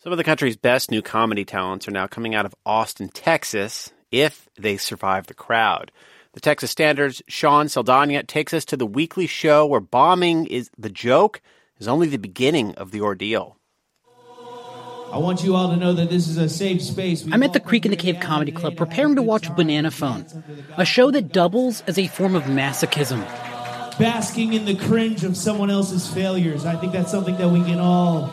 Some of the country's best new comedy talents are now coming out of Austin, Texas, if they survive the crowd. The Texas Standard's Sean Saldana takes us to the weekly show where bombing is the joke is only the beginning of the ordeal. I want you all to know that this is a safe space. I'm at the Creek in the Cave Comedy Club preparing to watch Banana Phone, a show that doubles as a form of masochism. Basking in the cringe of someone else's failures. I think that's something that we can all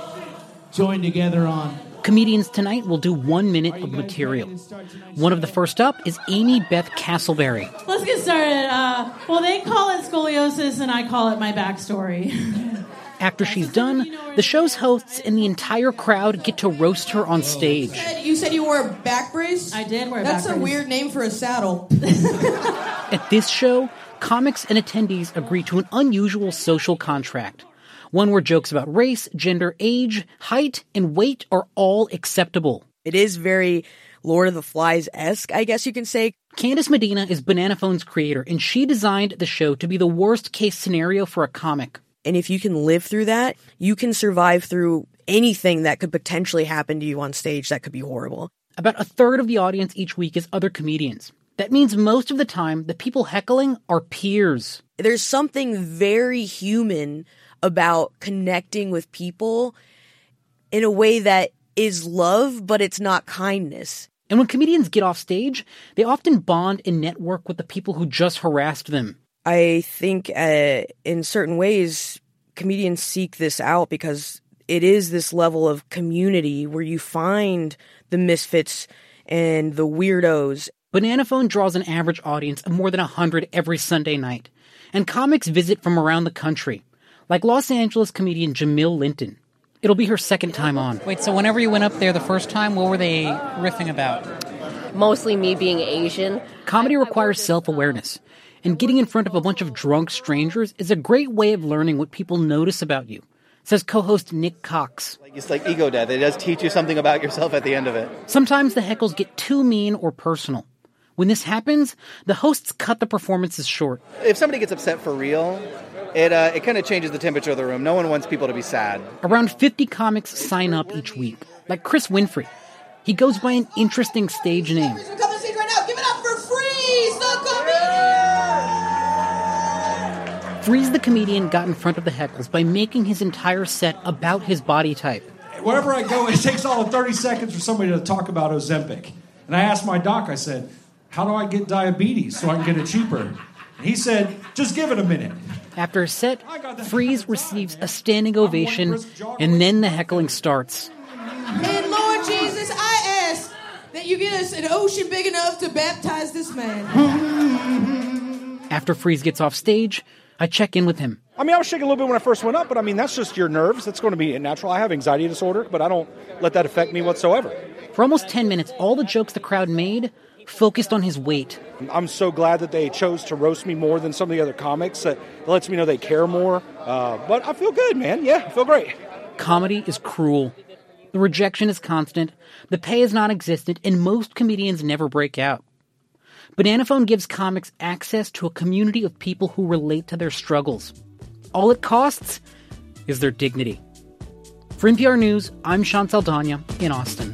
join together on. Comedians tonight will do 1 minute of material. One of the first up is Amy Beth Castleberry. Let's get started. Well, they call it scoliosis, and I call it my backstory. After she's done, the show's hosts and the entire crowd get to roast her on stage. You said you wore a back brace? I did wear a back brace. That's a weird name for a saddle. At this show, comics and attendees agree to an unusual social contract. One where jokes about race, gender, age, height, and weight are all acceptable. It is very Lord of the Flies-esque, I guess you can say. Candice Medina is Banana Phone's creator, and she designed the show to be the worst-case scenario for a comic. And if you can live through that, you can survive through anything that could potentially happen to you on stage that could be horrible. About a third of the audience each week is other comedians. That means most of the time, the people heckling are peers. There's something very human about connecting with people in a way that is love, but it's not kindness. And when comedians get off stage, they often bond and network with the people who just harassed them. I think in certain ways, comedians seek this out because it is this level of community where you find the misfits and the weirdos. Banana Phone draws an average audience of more than 100 every Sunday night. And comics visit from around the country, like Los Angeles comedian Jamil Linton. It'll be her second time on. Wait, so whenever you went up there the first time, what were they riffing about? Mostly me being Asian. Comedy requires self-awareness, and getting in front of a bunch of drunk strangers is a great way of learning what people notice about you, says co-host Nick Cox. It's like ego death. It does teach you something about yourself at the end of it. Sometimes the heckles get too mean or personal. When this happens, the hosts cut the performances short. If somebody gets upset for real, it kind of changes the temperature of the room. No one wants people to be sad. Around 50 comics sign up each week, like Chris Winfrey. He goes by an interesting stage name. Come to the stage right now. Give it up for Freeze, the comedian! Freeze the comedian got in front of the heckles by making his entire set about his body type. Wherever I go, it takes all of 30 seconds for somebody to talk about Ozempic. And I asked my doc, I said, how do I get diabetes so I can get it cheaper? And he said, just give it a minute. After a set, Freeze receives a standing ovation, and then the heckling starts. And Lord Jesus, I ask that you get us an ocean big enough to baptize this man. After Freeze gets off stage, I check in with him. I mean, I was shaking a little bit when I first went up, but I mean, that's just your nerves. That's going to be natural. I have anxiety disorder, but I don't let that affect me whatsoever. For almost 10 minutes, all the jokes the crowd made focused on his weight. I'm so glad that they chose to roast me more than some of the other comics. That lets me know they care more. But I feel good, man. Yeah, I feel great. Comedy is cruel. The rejection is constant, the pay is non-existent, and most comedians never break out. Banana Phone gives comics access to a community of people who relate to their struggles. All it costs is their dignity. For NPR News, I'm Sean Saldana in Austin.